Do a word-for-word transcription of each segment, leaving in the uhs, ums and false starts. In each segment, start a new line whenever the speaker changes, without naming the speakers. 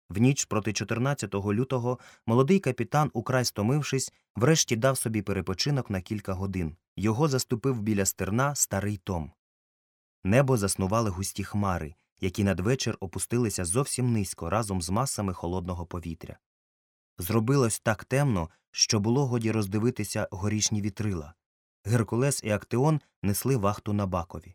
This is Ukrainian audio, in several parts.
В ніч проти чотирнадцятого лютого молодий капітан, украй стомившись, врешті дав собі перепочинок на кілька годин. Його заступив біля стерна старий Том. Небо заснували густі хмари, які надвечір опустилися зовсім низько разом з масами холодного повітря. Зробилось так темно, що було годі роздивитися горішні вітрила. Геркулес і Актеон несли вахту на бакові.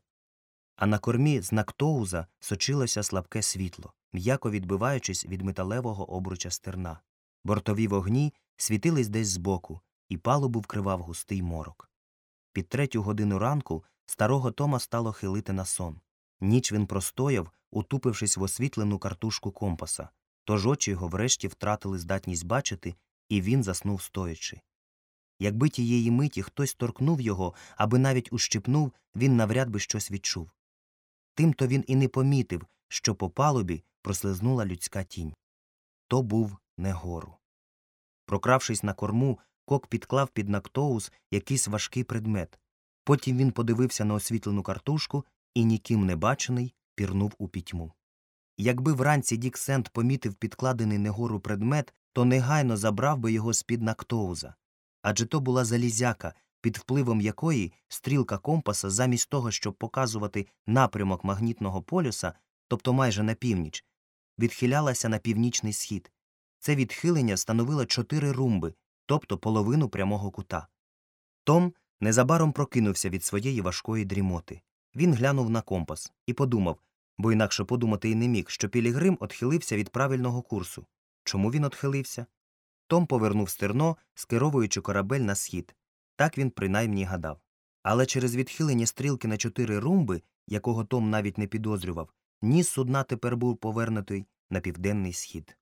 А на кормі з Нактоуза сочилося слабке світло, м'яко відбиваючись від металевого обруча стерна. Бортові вогні світились десь збоку, і палубу вкривав густий морок. Під третю годину ранку старого Тома стало хилити на сон. Ніч він простояв, утупившись в освітлену картушку компаса, тож очі його врешті втратили здатність бачити, і він заснув стоячи. Якби тієї миті хтось торкнув його, аби навіть ущипнув, він навряд би щось відчув. Тимто він і не помітив, що по палубі прослизнула людська тінь. То був Негору. Прокравшись на корму, Кок підклав під Нактоуз якийсь важкий предмет. Потім він подивився на освітлену картушку і, ніким не бачений, пірнув у пітьму. Якби вранці Дік Сент помітив підкладений Негору предмет, то негайно забрав би його з-під Нактоуза. Адже то була залізяка, під впливом якої стрілка компаса, замість того, щоб показувати напрямок магнітного полюса, тобто майже на північ, відхилялася на північний схід. Це відхилення становило чотири румби, тобто половину прямого кута. Том незабаром прокинувся від своєї важкої дрімоти. Він глянув на компас і подумав, бо інакше подумати й не міг, що Пілігрим отхилився від правильного курсу. Чому він отхилився? Том повернув стерно, скеровуючи корабель на схід. Так він принаймні гадав. Але через відхилення стрілки на чотири румби, якого Том навіть не підозрював, ніс судна тепер був повернутий на південний схід.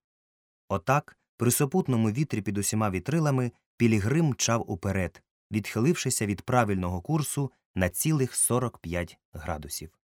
Отак, при супутному вітрі під усіма вітрилами, Пілігрим мчав уперед, відхилившися від правильного курсу на цілих сорок п'ять градусів.